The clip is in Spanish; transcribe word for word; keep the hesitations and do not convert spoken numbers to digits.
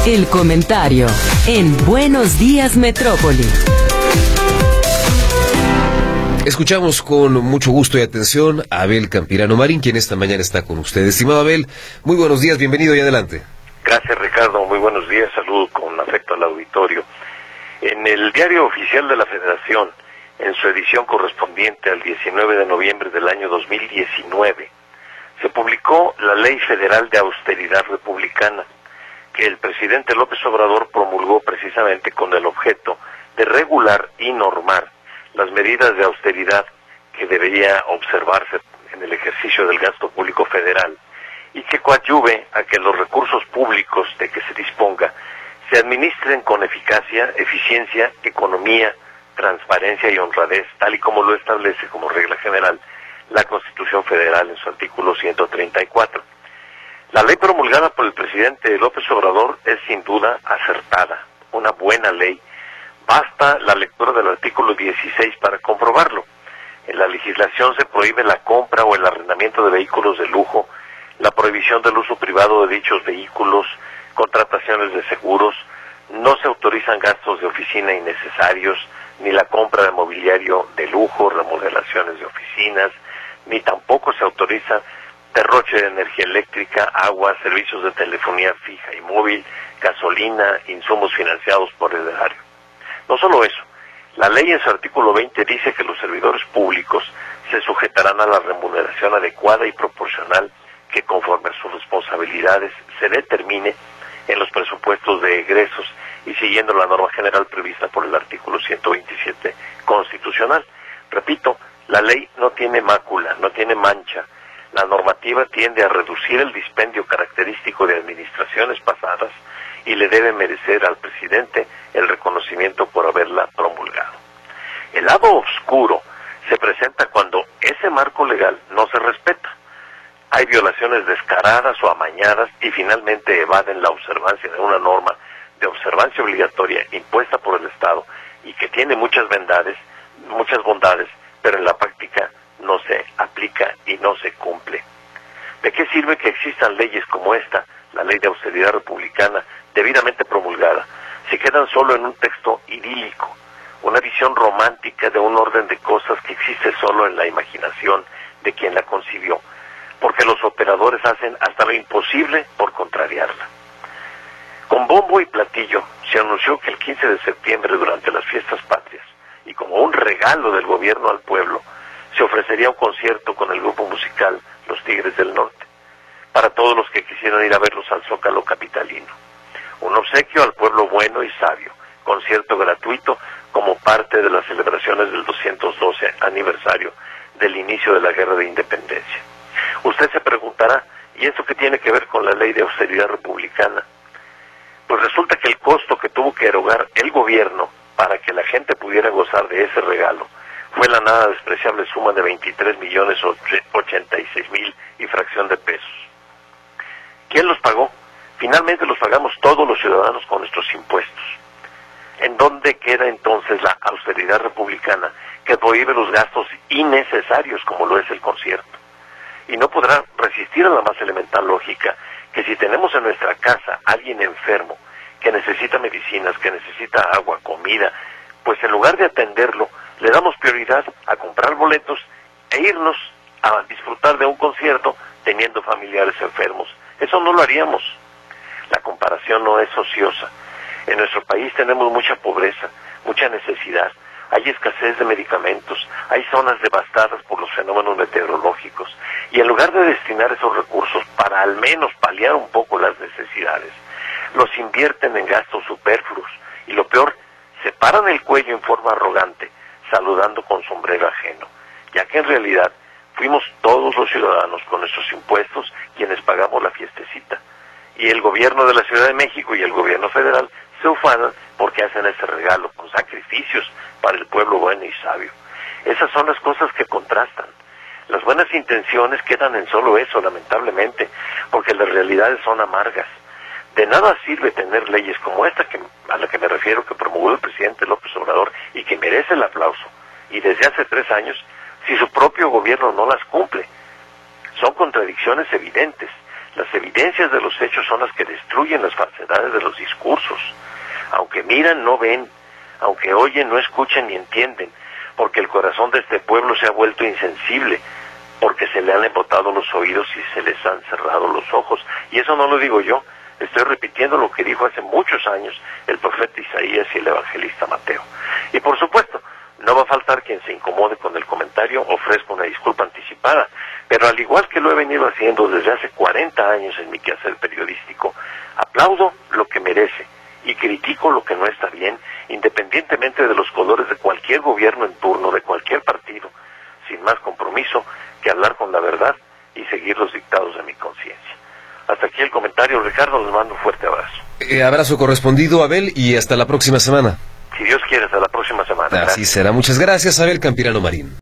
El comentario en Buenos Días Metrópoli. Escuchamos con mucho gusto y atención a Abel Campirano Marín, quien esta mañana está con ustedes. Estimado Abel, muy buenos días, bienvenido y adelante. Gracias, Ricardo, muy buenos días, saludo con afecto al auditorio. En el Diario Oficial de la Federación, en su edición correspondiente al diecinueve de noviembre del año dos mil diecinueve, se publicó la Ley Federal de Austeridad Republicana, que el presidente López Obrador promulgó precisamente con el objeto de regular y normar las medidas de austeridad que debería observarse en el ejercicio del gasto público federal y que coadyuve a que los recursos públicos de que se disponga se administren con eficacia, eficiencia, economía, transparencia y honradez, tal y como lo establece como regla general la Constitución Federal en su artículo ciento treinta y cuatro. La ley promulgada por el presidente López Obrador es sin duda acertada, una buena ley. Basta la lectura del artículo dieciséis para comprobarlo. En la legislación se prohíbe la compra o el arrendamiento de vehículos de lujo, la prohibición del uso privado de dichos vehículos, contrataciones de seguros, no se autorizan gastos de oficina innecesarios, ni la compra de mobiliario de lujo, remodelaciones de oficinas, ni tampoco se autoriza derroche de energía eléctrica, agua, servicios de telefonía fija y móvil, gasolina, insumos financiados por el erario. No solo eso, la ley en su artículo veinte dice que los servidores públicos se sujetarán a la remuneración adecuada y proporcional que conforme a sus responsabilidades se determine en los presupuestos de egresos y siguiendo la norma general prevista por el artículo ciento veintisiete constitucional. Repito, la ley no tiene mácula, no tiene mancha. La normativa tiende a reducir el dispendio característico de administraciones pasadas y le debe merecer al presidente el reconocimiento por haberla promulgado. El lado oscuro se presenta cuando ese marco legal no se respeta. Hay violaciones descaradas o amañadas y finalmente evaden la observancia de una norma de observancia obligatoria impuesta por el Estado y que tiene muchas bondades, muchas bondades, pero en la práctica no se aplica y no se cumple. ¿De qué sirve que existan leyes como esta, la Ley de Austeridad Republicana, debidamente promulgada, si quedan solo en un texto idílico, una visión romántica de un orden de cosas que existe solo en la imaginación de quien la concibió, porque los operadores hacen hasta lo imposible por contrariarla? Con bombo y platillo se anunció que el quince de septiembre, durante las fiestas patrias, y como un regalo del gobierno al pueblo, se ofrecería un concierto con el grupo musical Los Tigres del Norte, para todos los que quisieran ir a verlos al Zócalo capitalino. Un obsequio al pueblo bueno y sabio, concierto gratuito como parte de las celebraciones del doscientos doce aniversario del inicio de la Guerra de Independencia. Usted se preguntará, ¿y esto qué tiene que ver con la Ley de Austeridad Republicana? Pues resulta que el costo que tuvo que erogar el gobierno para que la gente pudiera gozar de ese regalo fue la nada despreciable suma de veintitrés millones ochenta y seis mil y fracción de pesos. ¿Quién los pagó? Finalmente los pagamos todos los ciudadanos con nuestros impuestos. ¿En dónde queda entonces la austeridad republicana que prohíbe los gastos innecesarios como lo es el concierto? Y no podrá resistir a la más elemental lógica que si tenemos en nuestra casa a alguien enfermo que necesita medicinas, que necesita agua, comida, pues en lugar de atenderlo, le damos prioridad a comprar boletos e irnos a disfrutar de un concierto teniendo familiares enfermos. Eso no lo haríamos. La comparación no es ociosa. En nuestro país tenemos mucha pobreza, mucha necesidad, hay escasez de medicamentos, hay zonas devastadas por los fenómenos meteorológicos, y en lugar de destinar esos recursos para al menos paliar un poco las necesidades, los invierten en gastos superfluos, y lo peor, se paran el cuello en forma arrogante, saludando con sombrero ajeno, ya que en realidad fuimos todos los ciudadanos con nuestros impuestos quienes pagamos la fiestecita, y el gobierno de la Ciudad de México y el gobierno federal se ufanan porque hacen ese regalo con sacrificios para el pueblo bueno y sabio. Esas son las cosas que contrastan. Las buenas intenciones quedan en solo eso, lamentablemente, porque las realidades son amargas. De nada sirve tener leyes como esta que, a la que me refiero, que promulgó el presidente López Obrador y que merece el aplauso, y desde hace tres años, si su propio gobierno no las cumple. Son contradicciones evidentes. Las evidencias de los hechos son las que destruyen las falsedades de los discursos. Aunque miran, no ven. Aunque oyen, no escuchan ni entienden. Porque el corazón de este pueblo se ha vuelto insensible. Porque se le han embotado los oídos y se les han cerrado los ojos. Y eso no lo digo yo. Estoy repitiendo lo que dijo hace muchos años el profeta Isaías y el evangelista Mateo. Y por supuesto, no va a faltar quien se incomode con el comentario, ofrezca una disculpa anticipada, pero al igual que lo he venido haciendo desde hace cuarenta años en mi quehacer periodístico, aplaudo lo que merece y critico lo que no está bien, independientemente de los colores de cualquier gobierno en turno, de cualquier partido, sin más compromiso que hablar con la verdad y seguir los dictados de mi conciencia. Hasta aquí el comentario, Ricardo, les mando un fuerte abrazo. Eh, abrazo correspondido, Abel, y hasta la próxima semana. Si Dios quiere, hasta la próxima semana. Así Gracias. será. Muchas gracias, Abel Campirano Marín.